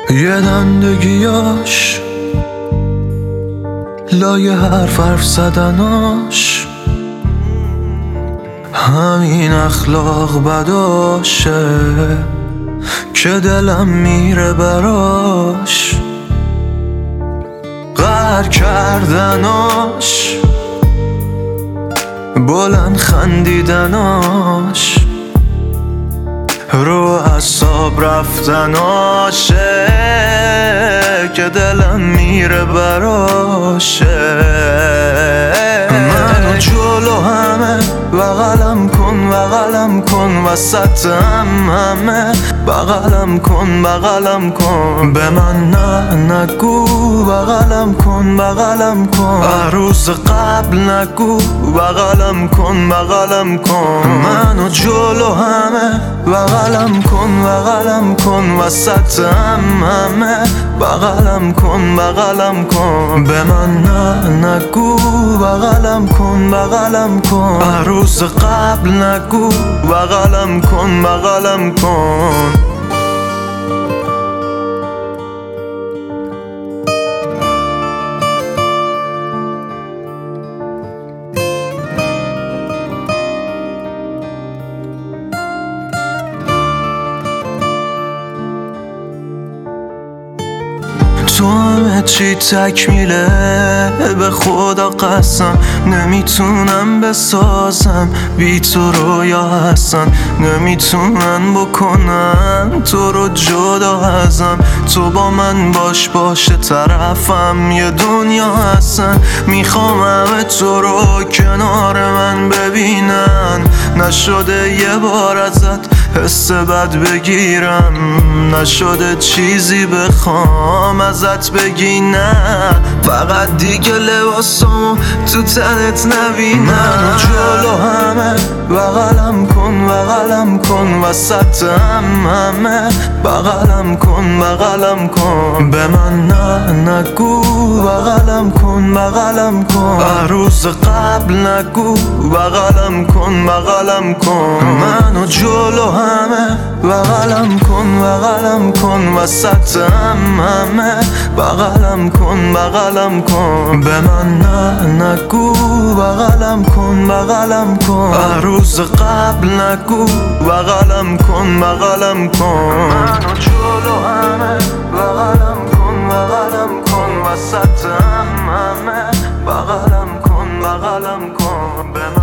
یه دندگیاش لای حرف زدناش، همین اخلاق بداشه که دلم میره براش. قهر کردناش، بلند خندیدناش، رو اعصاب رفتناشه که دلم میره براشه. منو جلو همه بغلم کن بغلم کن، وسط همه بغلم کن بغلم کن. به من نگو بغلم کن بغلم کن، روز قبل نگو بغلم کن بغلم کن. منو جلو همه بغلم کن بغلم کن، وسط همه بغلم کن بغلم کن. به من نگو بغلم کن بغلم کن، روز قبل نگو بغلم کن بغلم کن. تو همه چی تکمیله، به خدا قسم نمیتونم بسازم بی تو رویا هستن، نمیتونن بکنن تو رو جدا ازم. تو با من باشه طرفم یه دنیا هستن، میخوام همه تو رو کنار من ببینن. نشده یه بار ازت حس بد بگیرم، نشده چیزی بخوام ازت بگی نه، فقط دیگه لباسامو تو تنت نبینم. منو جلو همه بغلم کن بغلم کن، وسط همه بغلم کن بغلم کن. به من نگو بغلم کن بغلم کن، روز قبل نگو بغلم کن بغلم کن. منو جلو همه بغلم کن بغلم کن، وسط همه بغلم کن بغلم کن. به من نگو بغلم کن بغلم کن، روز قبل نگو بغلم کن بغلم کن. منو جلو همه بغلم کن بغلم کن، وسط همه بغلم کن بغلم کن.